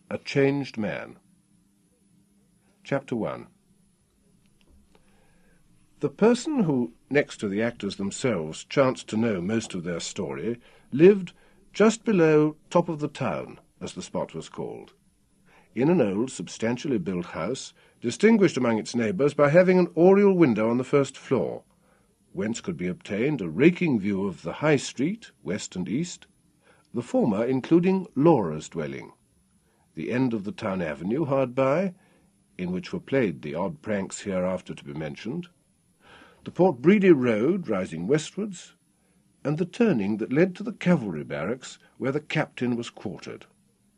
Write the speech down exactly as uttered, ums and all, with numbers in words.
A Changed Man. Chapter one. The person who, next to the actors themselves, chanced to know most of their story, lived just below top of the town, as the spot was called, in an old, substantially built house, distinguished among its neighbours by having an oriel window on the first floor, whence could be obtained a raking view of the High Street, west and east, the former including Laura's dwelling, the end of the town avenue hard by, in which were played the odd pranks hereafter to be mentioned, the Port Bredy road rising westwards, and the turning that led to the cavalry barracks where the captain was quartered.